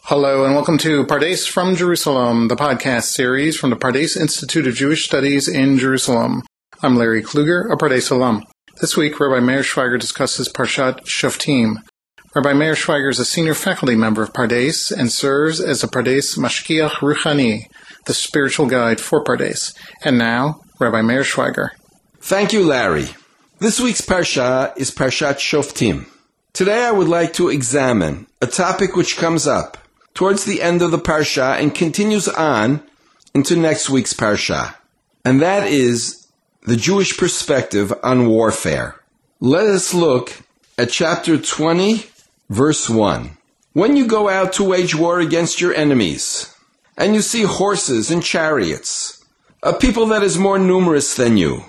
Hello and welcome to Pardes from Jerusalem, the podcast series from the Pardes Institute of Jewish Studies in Jerusalem. I'm Larry Kluger, a Pardes alum. This week, Rabbi Meir Schweiger discusses Parshat Shoftim. Rabbi Meir Schweiger is a senior faculty member of Pardes and serves as a Pardes Mashkiach Ruchani, the spiritual guide for Pardes. And now, Rabbi Meir Schweiger. Thank you, Larry. This week's Parsha is Parshat Shoftim. Today I would like to examine a topic which comes up towards the end of the Parsha and continues on into next week's Parsha. And that is the Jewish perspective on warfare. Let us look at chapter 20, verse 1. When you go out to wage war against your enemies, and you see horses and chariots, a people that is more numerous than you,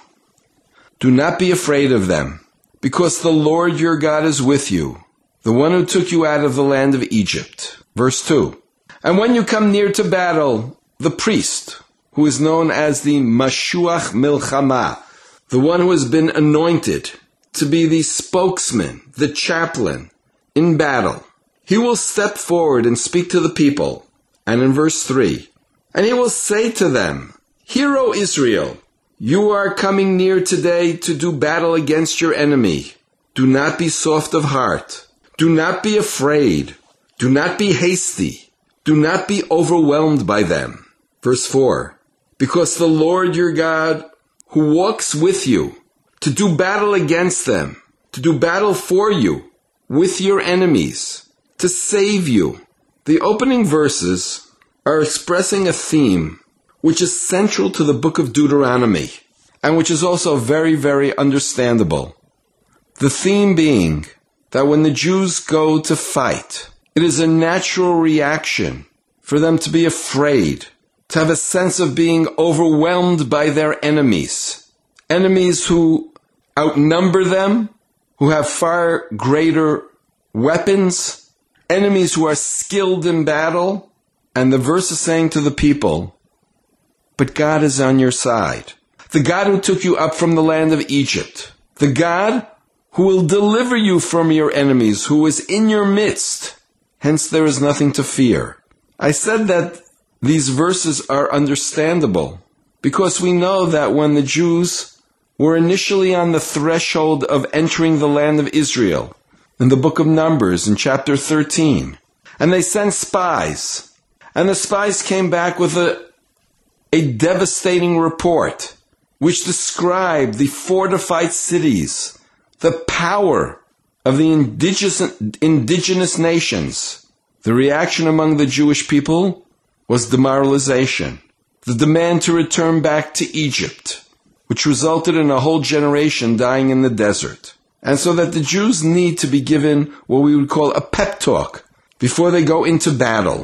do not be afraid of them, because the Lord your God is with you, the one who took you out of the land of Egypt. Verse 2. And when you come near to battle, the priest, who is known as the Mashuach Milchama, the one who has been anointed to be the spokesman, the chaplain in battle, he will step forward and speak to the people. And in verse 3, and he will say to them, Hear, O Israel, you are coming near today to do battle against your enemy. Do not be soft of heart. Do not be afraid. Do not be hasty. Do not be overwhelmed by them. Verse 4, because the Lord your God, who walks with you to do battle against them, to do battle for you with your enemies, to save you. The opening verses are expressing a theme which is central to the book of Deuteronomy, and which is also very, very understandable. The theme being that when the Jews go to fight, it is a natural reaction for them to be afraid, to have a sense of being overwhelmed by their enemies. Enemies who outnumber them, who have far greater weapons, enemies who are skilled in battle. And the verse is saying to the people, but God is on your side. The God who took you up from the land of Egypt. The God who will deliver you from your enemies, who is in your midst. Hence there is nothing to fear. I said that these verses are understandable because we know that when the Jews were initially on the threshold of entering the land of Israel, in the book of Numbers in chapter 13, and they sent spies, and the spies came back with a devastating report which described the fortified cities, the power of the indigenous nations. The reaction among the Jewish people was demoralization, the demand to return back to Egypt, which resulted in a whole generation dying in the desert. And so that the Jews need to be given what we would call a pep talk before they go into battle.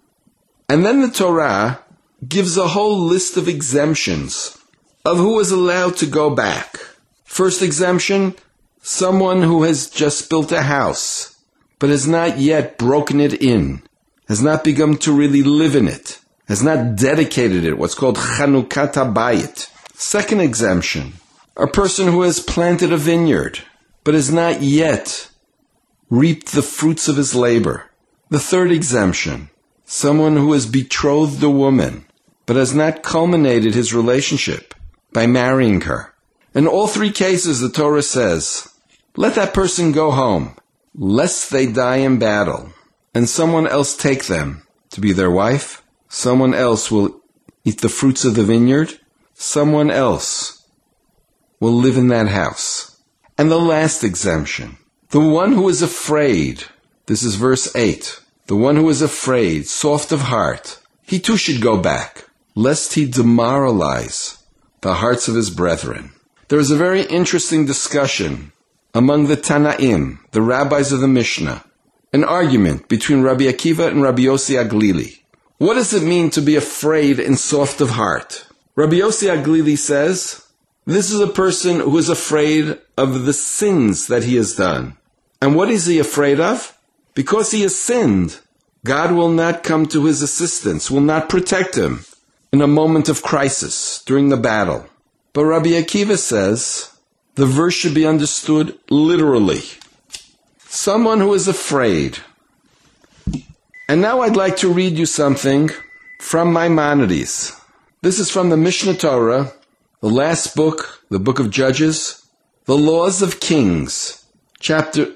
And then the Torah gives a whole list of exemptions of who is allowed to go back. First exemption, someone who has just built a house, but has not yet broken it in, has not begun to really live in it, has not dedicated it, what's called Chanukat HaBayit. Second exemption, a person who has planted a vineyard, but has not yet reaped the fruits of his labor. The third exemption, someone who has betrothed a woman, but has not culminated his relationship by marrying her. In all three cases, the Torah says, let that person go home, lest they die in battle, and someone else take them to be their wife. Someone else will eat the fruits of the vineyard. Someone else will live in that house. And the last exemption, the one who is afraid, this is verse 8, the one who is afraid, soft of heart, he too should go back, lest he demoralize the hearts of his brethren. There is a very interesting discussion among the Tanaim, the rabbis of the Mishnah, an argument between Rabbi Akiva and Rabbi Yossi Aglili. What does it mean to be afraid and soft of heart? Rabbi Yossi Aglili says, this is a person who is afraid of the sins that he has done. And what is he afraid of? Because he has sinned, God will not come to his assistance, will not protect him in a moment of crisis during the battle. But Rabbi Akiva says, the verse should be understood literally. Someone who is afraid And now I'd like to read you something from Maimonides. This is from the Mishneh Torah, the last book, the book of Judges, the Laws of Kings, chapter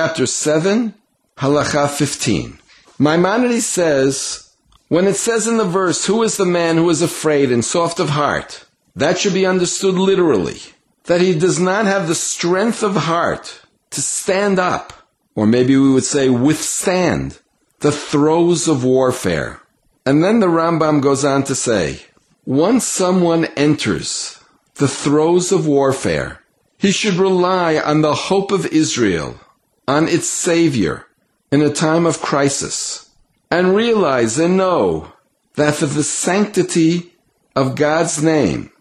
7, Halacha 15. Maimonides says, when it says in the verse, who is the man who is afraid and soft of heart, that should be understood literally, that he does not have the strength of heart to stand up, or maybe we would say withstand, the throes of warfare. And then the Rambam goes on to say, once someone enters the throes of warfare, he should rely on the hope of Israel, on its Savior, in a time of crisis, and realize and know that for the sanctity of God's name,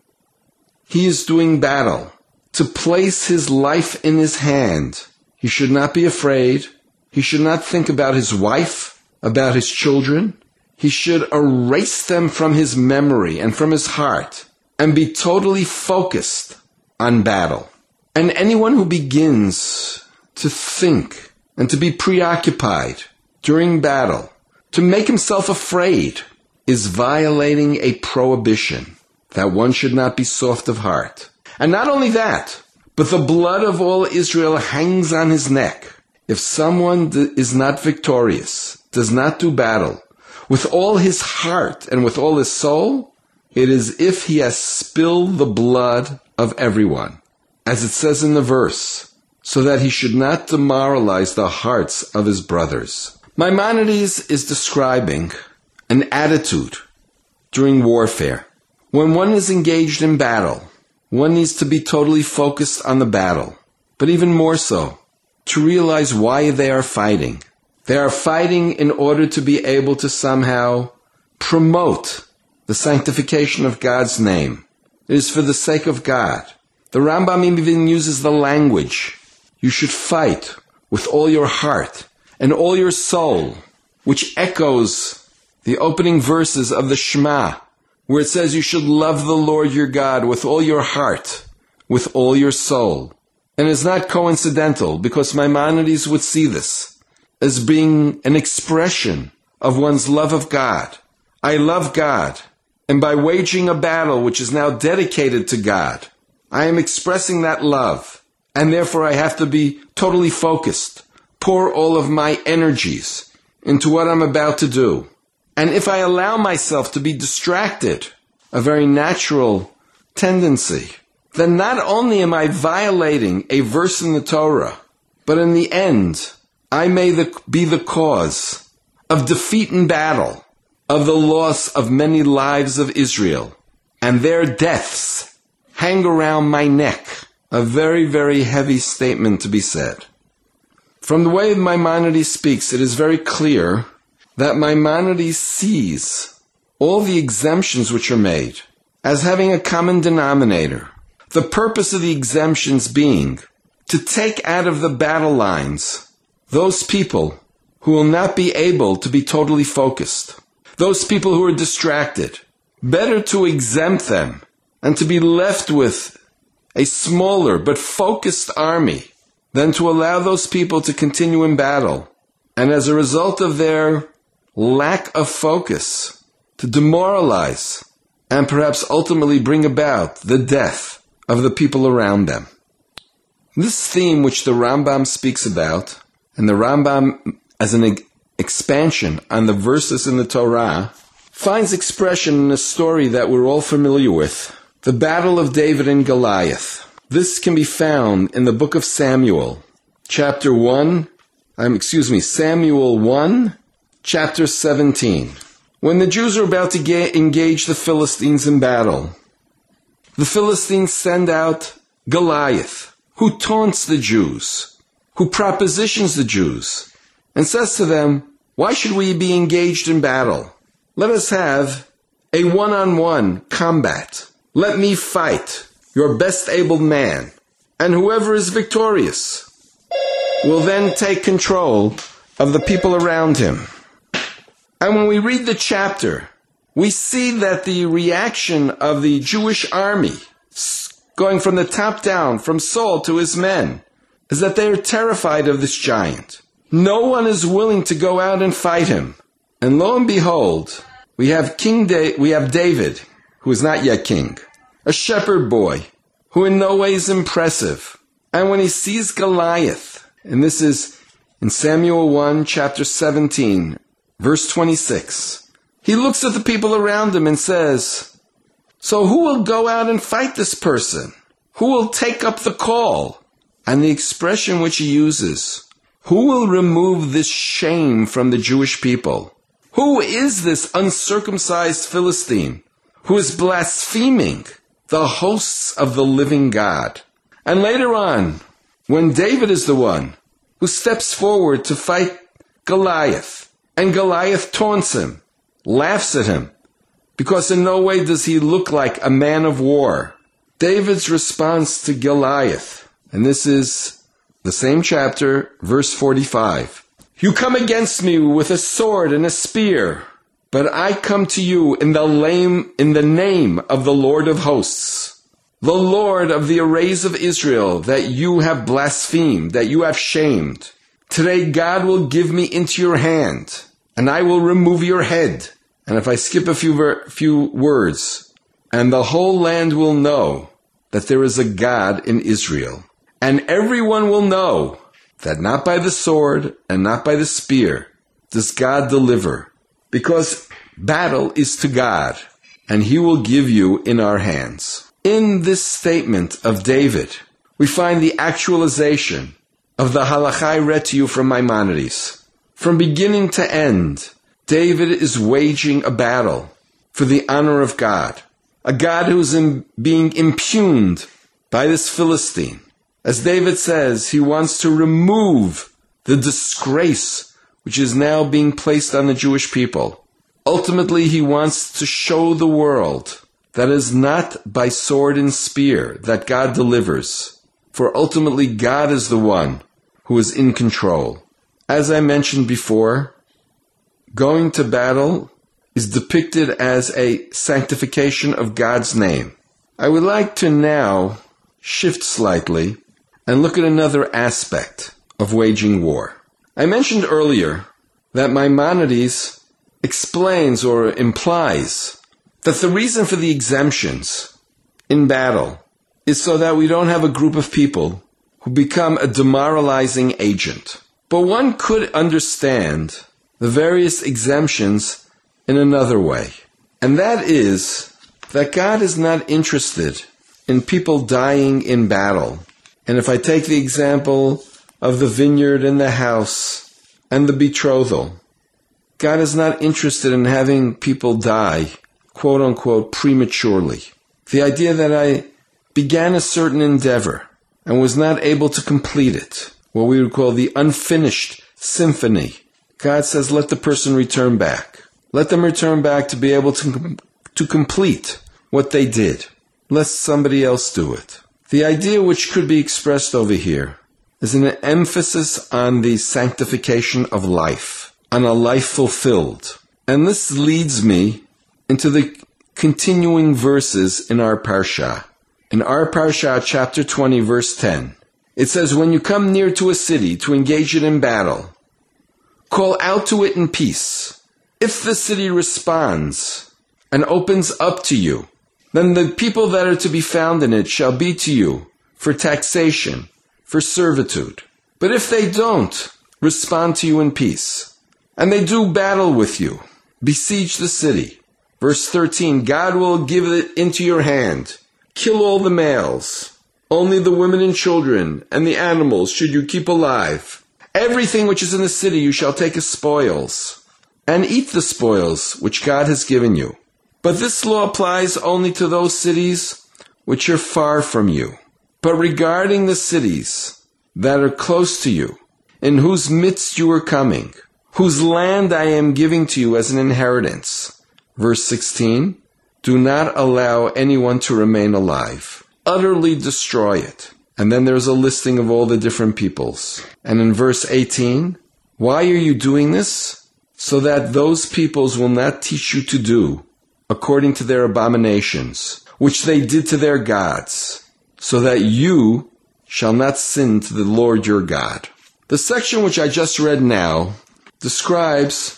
he is doing battle to place his life in his hand. He should not be afraid. He should not think about his wife, about his children. He should erase them from his memory and from his heart and be totally focused on battle. And anyone who begins to think and to be preoccupied during battle, to make himself afraid, is violating a prohibition that one should not be soft of heart. And not only that, but the blood of all Israel hangs on his neck. If someone is not victorious, does not do battle, with all his heart and with all his soul, it is as if he has spilled the blood of everyone, as it says in the verse, so that he should not demoralize the hearts of his brothers. Maimonides is describing an attitude during warfare. When one is engaged in battle, one needs to be totally focused on the battle, but even more so, to realize why they are fighting. They are fighting in order to be able to somehow promote the sanctification of God's name. It is for the sake of God. The Rambam even uses the language, you should fight with all your heart and all your soul, which echoes the opening verses of the Shema, where it says you should love the Lord your God with all your heart, with all your soul. And it's not coincidental, because Maimonides would see this as being an expression of one's love of God. I love God, and by waging a battle which is now dedicated to God, I am expressing that love, and therefore I have to be totally focused, pour all of my energies into what I'm about to do. And if I allow myself to be distracted, a very natural tendency, then not only am I violating a verse in the Torah, but in the end, I may be the cause of defeat in battle, of the loss of many lives of Israel, and their deaths hang around my neck. A very, very heavy statement to be said. From the way Maimonides speaks, it is very clear that Maimonides sees all the exemptions which are made as having a common denominator. The purpose of the exemptions being to take out of the battle lines those people who will not be able to be totally focused, those people who are distracted. Better to exempt them and to be left with a smaller but focused army than to allow those people to continue in battle, and as a result of their lack of focus, to demoralize and perhaps ultimately bring about the death of the people around them. This theme which the Rambam speaks about, and the Rambam as an expansion on the verses in the Torah, finds expression in a story that we're all familiar with, the Battle of David and Goliath. This can be found in the book of Samuel, Samuel 1, chapter 17. When the Jews are about to engage the Philistines in battle, the Philistines send out Goliath, who taunts the Jews, who propositions the Jews, and says to them, why should we be engaged in battle? Let us have a one-on-one combat. Let me fight your best able man, and whoever is victorious will then take control of the people around him. And when we read the chapter, we see that the reaction of the Jewish army, going from the top down, from Saul to his men, is that they are terrified of this giant. No one is willing to go out and fight him. And lo and behold, we have David, who is not yet king, a shepherd boy, who in no way is impressive. And when he sees Goliath, and this is in Samuel 1, chapter 17, verse 26, he looks at the people around him and says, so who will go out and fight this person? Who will take up the call? And the expression which he uses, who will remove this shame from the Jewish people? Who is this uncircumcised Philistine who is blaspheming the hosts of the living God? And later on, when David is the one who steps forward to fight Goliath, and Goliath taunts him, laughs at him, because in no way does he look like a man of war. David's response to Goliath, and this is the same chapter, verse 45. You come against me with a sword and a spear, but I come to you in the name of the Lord of hosts, the Lord of the arrays of Israel, that you have blasphemed, that you have shamed. Today God will give me into your hand, and I will remove your head. And if I skip a few words, and the whole land will know that there is a God in Israel. And everyone will know that not by the sword and not by the spear does God deliver, because battle is to God, and he will give you in our hands. In this statement of David, we find the actualization of the halakha I read to you from Maimonides. From beginning to end, David is waging a battle for the honor of God, a God who is being impugned by this Philistine. As David says, he wants to remove the disgrace which is now being placed on the Jewish people. Ultimately, he wants to show the world that it is not by sword and spear that God delivers, for ultimately God is the one who is in control. As I mentioned before, going to battle is depicted as a sanctification of God's name. I would like to now shift slightly and look at another aspect of waging war. I mentioned earlier that Maimonides explains or implies that the reason for the exemptions in battle is so that we don't have a group of people who become a demoralizing agent. But one could understand the various exemptions in another way. And that is that God is not interested in people dying in battle. And if I take the example of the vineyard and the house and the betrothal, God is not interested in having people die, quote unquote, prematurely. The idea that I began a certain endeavor and was not able to complete it, what we would call the unfinished symphony, God says, let the person return back. Let them return back to be able to complete what they did. Let somebody else do it. The idea which could be expressed over here is an emphasis on the sanctification of life, on a life fulfilled. And this leads me into the continuing verses in our parsha. In our parsha, chapter 20, verse 10, it says, when you come near to a city to engage it in battle, call out to it in peace. If the city responds and opens up to you, then the people that are to be found in it shall be to you for taxation, for servitude. But if they don't respond to you in peace, and they do battle with you, besiege the city. Verse 13, God will give it into your hand. Kill all the males. Only the women and children and the animals should you keep alive. Everything which is in the city you shall take as spoils, and eat the spoils which God has given you. But this law applies only to those cities which are far from you. But regarding the cities that are close to you, in whose midst you are coming, whose land I am giving to you as an inheritance. Verse 16, do not allow anyone to remain alive. Utterly destroy it. And then there's a listing of all the different peoples. And in verse 18, why are you doing this? So that those peoples will not teach you to do according to their abominations, which they did to their gods, so that you shall not sin to the Lord your God. The section which I just read now describes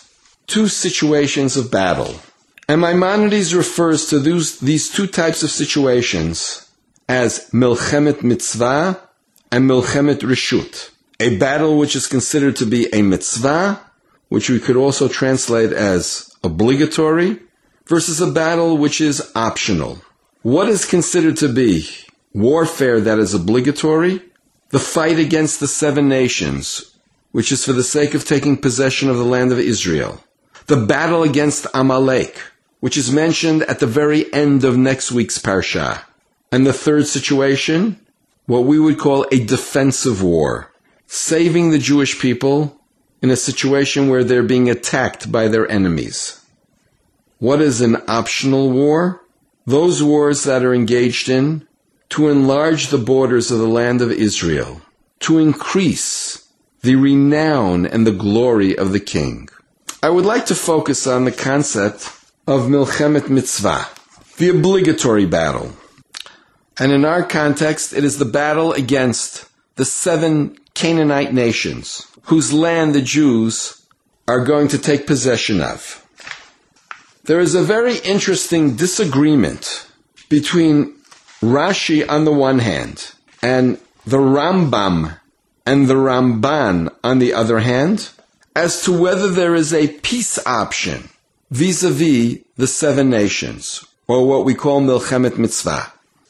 two situations of battle. And Maimonides refers to these two types of situations as Milchemet Mitzvah and Milchemet Rishut. A battle which is considered to be a mitzvah, which we could also translate as obligatory, versus a battle which is optional. What is considered to be warfare that is obligatory? The fight against the 7 nations, which is for the sake of taking possession of the land of Israel. The battle against Amalek, which is mentioned at the very end of next week's Parsha. And the third situation, what we would call a defensive war, saving the Jewish people in a situation where they're being attacked by their enemies. What is an optional war? Those wars that are engaged in to enlarge the borders of the land of Israel, to increase the renown and the glory of the king. I would like to focus on the concept of Milchemet Mitzvah, the obligatory battle. And in our context, it is the battle against the 7 Canaanite nations, whose land the Jews are going to take possession of. There is a very interesting disagreement between Rashi on the one hand and the Rambam and the Ramban on the other hand as to whether there is a peace option vis-a-vis the 7 nations, or what we call Milchemet Mitzvah.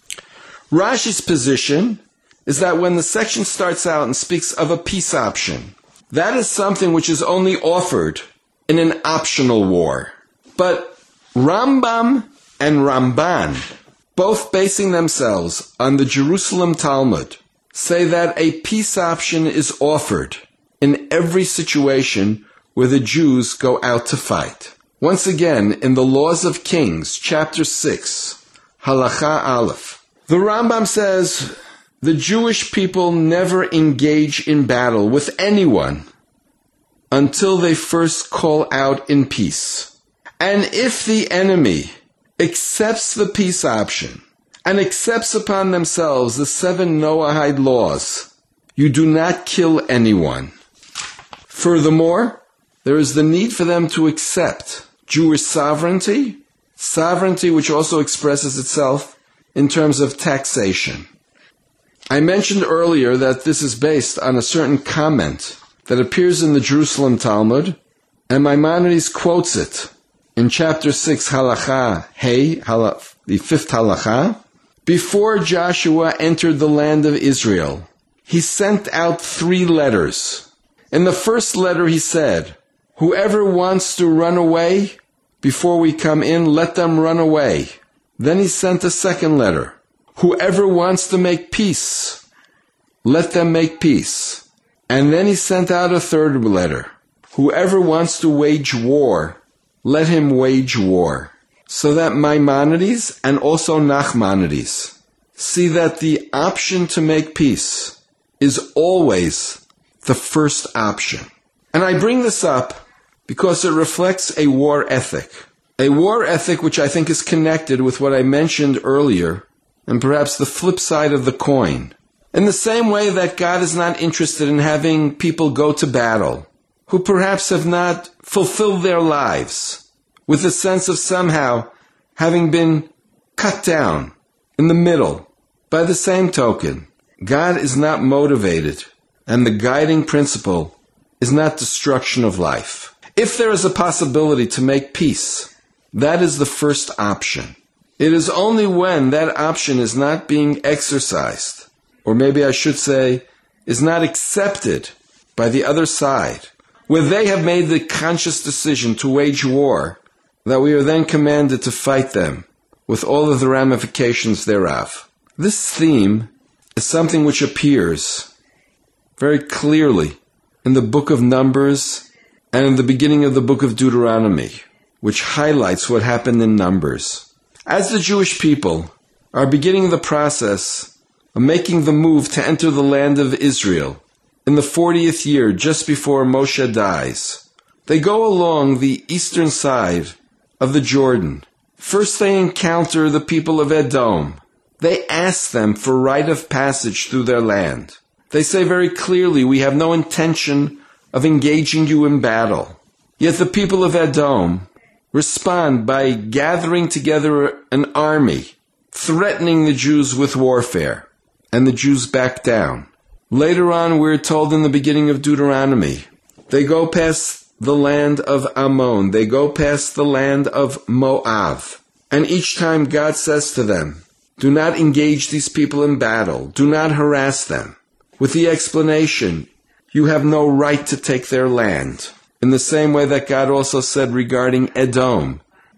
Rashi's position is that when the section starts out and speaks of a peace option, that is something which is only offered in an optional war. But Rambam and Ramban, both basing themselves on the Jerusalem Talmud, say that a peace option is offered in every situation where the Jews go out to fight. Once again, in the Laws of Kings, chapter 6, Halacha Aleph, the Rambam says, the Jewish people never engage in battle with anyone until they first call out in peace. And if the enemy accepts the peace option and accepts upon themselves the 7 Noahide laws, you do not kill anyone. Furthermore, there is the need for them to accept Jewish sovereignty which also expresses itself in terms of taxation. I mentioned earlier that this is based on a certain comment that appears in the Jerusalem Talmud, and Maimonides quotes it in chapter 6, Halacha Hey, the 5th Halacha. Before Joshua entered the land of Israel, he sent out 3 letters. In the first letter he said, whoever wants to run away before we come in, let them run away. Then he sent a second letter. Whoever wants to make peace, let them make peace. And then he sent out a third letter. Whoever wants to wage war, let him wage war. So that Maimonides and also Nachmanides see that the option to make peace is always the first option. And I bring this up because it reflects a war ethic. A war ethic which I think is connected with what I mentioned earlier, and perhaps the flip side of the coin. In the same way that God is not interested in having people go to battle, who perhaps have not fulfilled their lives, with a sense of somehow having been cut down in the middle. By the same token, God is not motivated, and the guiding principle is not destruction of life. If there is a possibility to make peace, that is the first option. It is only when that option is not being exercised, or maybe I should say, is not accepted by the other side, where they have made the conscious decision to wage war, that we are then commanded to fight them with all of the ramifications thereof. This theme is something which appears very clearly in the book of Numbers and in the beginning of the book of Deuteronomy, which highlights what happened in Numbers. As the Jewish people are beginning the process of making the move to enter the land of Israel in the 40th year just before Moshe dies, they go along the eastern side of the Jordan. First they encounter the people of Edom. They ask them for right of passage through their land. They say very clearly, we have no intention of engaging you in battle. Yet the people of Edom respond by gathering together an army, threatening the Jews with warfare, and the Jews back down. Later on, we're told in the beginning of Deuteronomy, they go past the land of Ammon, they go past the land of Moab, and each time God says to them, do not engage these people in battle, do not harass them, with the explanation, you have no right to take their land. In the same way that God also said regarding Edom,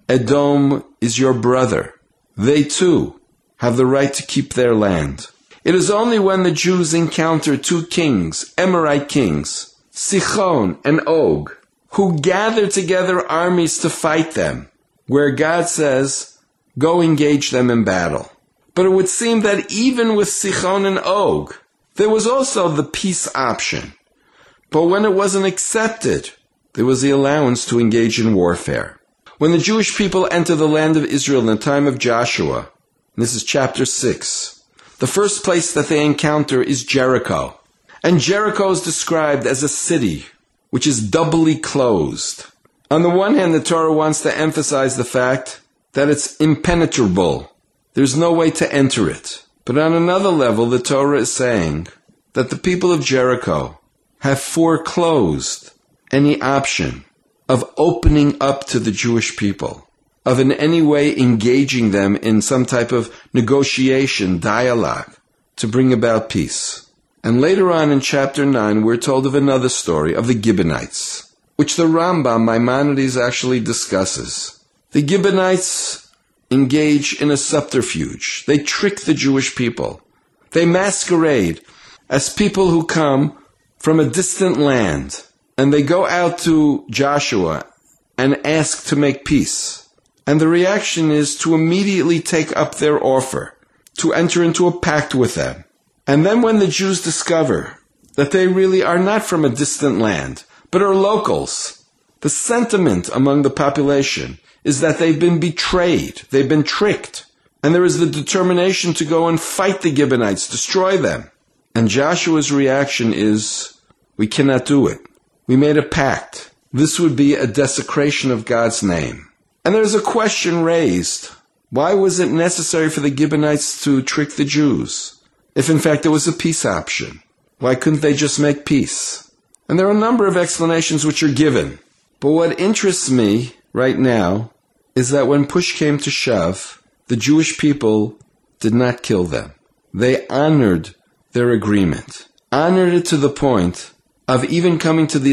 Edom is your brother. They too have the right to keep their land. It is only when the Jews encounter two kings, Amorite kings, Sichon and Og, who gather together armies to fight them, where God says, go engage them in battle. But it would seem that even with Sichon and Og, there was also the peace option. But when it wasn't accepted, there was the allowance to engage in warfare. When the Jewish people enter the land of Israel in the time of Joshua, and this is chapter 6, the first place that they encounter is Jericho. And Jericho is described as a city which is doubly closed. On the one hand, the Torah wants to emphasize the fact that it's impenetrable. There's no way to enter it. But on another level, the Torah is saying that the people of Jericho have foreclosed any option of opening up to the Jewish people, of in any way engaging them in some type of negotiation, dialogue, to bring about peace. And later on in chapter 9, we're told of another story of the Gibeonites, which the Rambam Maimonides actually discusses. The Gibeonites engage in a subterfuge. They trick the Jewish people. They masquerade as people who come from a distant land, and they go out to Joshua and ask to make peace. And the reaction is to immediately take up their offer, to enter into a pact with them. And then when the Jews discover that they really are not from a distant land, but are locals, the sentiment among the population is that they've been betrayed, they've been tricked, and there is the determination to go and fight the Gibeonites, destroy them. And Joshua's reaction is, we cannot do it. We made a pact. This would be a desecration of God's name. And there's a question raised. Why was it necessary for the Gibeonites to trick the Jews? If in fact there was a peace option, why couldn't they just make peace? And there are a number of explanations which are given. But what interests me right now is that when push came to shove, the Jewish people did not kill them. They honored their agreement, honored it to the point of even coming to the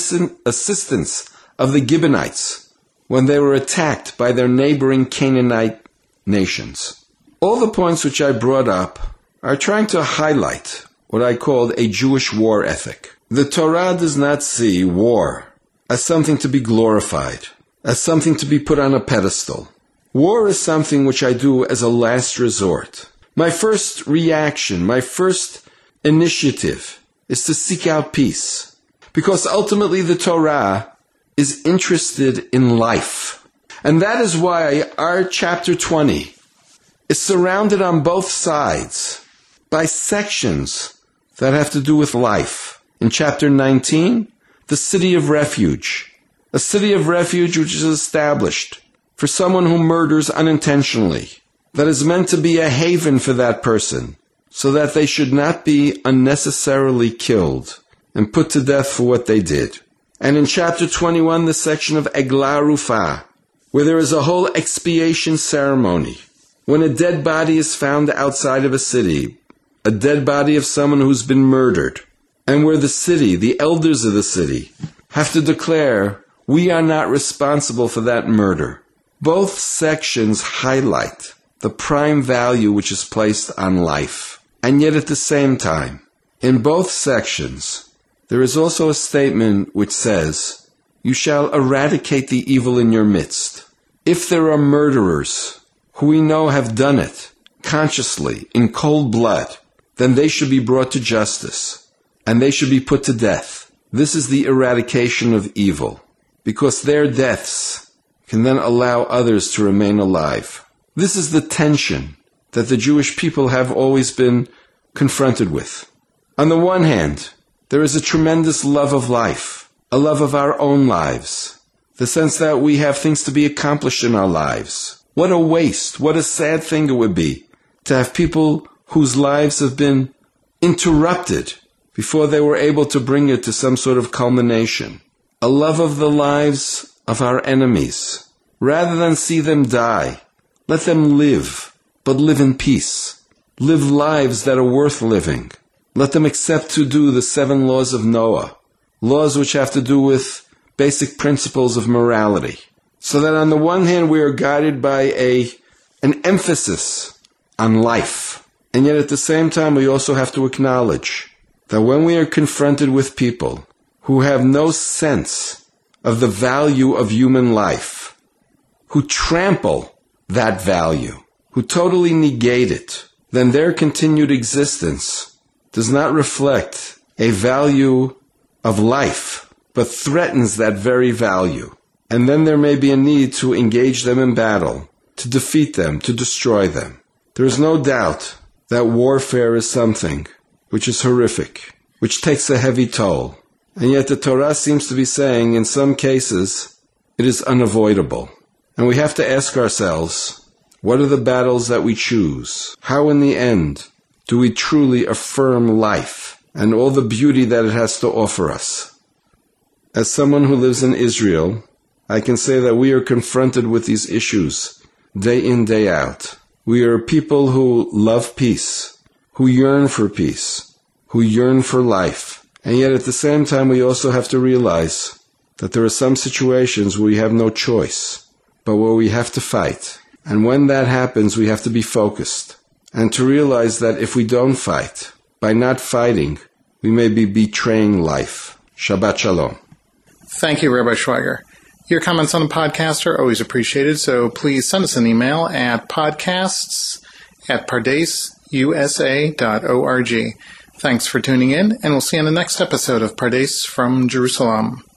assistance of the Gibeonites when they were attacked by their neighboring Canaanite nations. All the points which I brought up are trying to highlight what I called a Jewish war ethic. The Torah does not see war as something to be glorified, as something to be put on a pedestal. War is something which I do as a last resort. My first reaction, my first initiative is to seek out peace, because ultimately the Torah is interested in life. And that is why our chapter 20 is surrounded on both sides by sections that have to do with life. In chapter 19, the city of refuge. A city of refuge which is established for someone who murders unintentionally, that is meant to be a haven for that person, so that they should not be unnecessarily killed and put to death for what they did. And in chapter 21, the section of Eglah Rufa, where there is a whole expiation ceremony, when a dead body is found outside of a city, a dead body of someone who's been murdered, and where the city, the elders of the city, have to declare, we are not responsible for that murder. Both sections highlight the prime value which is placed on life. And yet at the same time, in both sections, there is also a statement which says, you shall eradicate the evil in your midst. If there are murderers who we know have done it consciously, in cold blood, then they should be brought to justice, and they should be put to death. This is the eradication of evil, because their deaths can then allow others to remain alive. This is the tension that the Jewish people have always been confronted with. On the one hand, there is a tremendous love of life, a love of our own lives, the sense that we have things to be accomplished in our lives. What a waste, what a sad thing it would be to have people whose lives have been interrupted before they were able to bring it to some sort of culmination. A love of the lives of our enemies. Rather than see them die, let them live, but live in peace. Live lives that are worth living. Let them accept to do the 7 laws of Noah, laws which have to do with basic principles of morality. So that on the one hand we are guided by an emphasis on life, and yet at the same time we also have to acknowledge that when we are confronted with people who have no sense of the value of human life, who trample that value, who totally negate it, then their continued existence does not reflect a value of life, but threatens that very value. And then there may be a need to engage them in battle, to defeat them, to destroy them. There is no doubt that warfare is something which is horrific, which takes a heavy toll. And yet the Torah seems to be saying in some cases it is unavoidable. And we have to ask ourselves, what are the battles that we choose? How in the end do we truly affirm life and all the beauty that it has to offer us? As someone who lives in Israel, I can say that we are confronted with these issues day in, day out. We are people who love peace, who yearn for peace, who yearn for life. And yet at the same time we also have to realize that there are some situations where we have no choice, but where we have to fight. And when that happens, we have to be focused. And to realize that if we don't fight, by not fighting, we may be betraying life. Shabbat Shalom. Thank you, Rabbi Schweiger. Your comments on the podcast are always appreciated, so please send us an email at podcasts@pardasusa.org. Thanks for tuning in, and we'll see you on the next episode of Pardes from Jerusalem.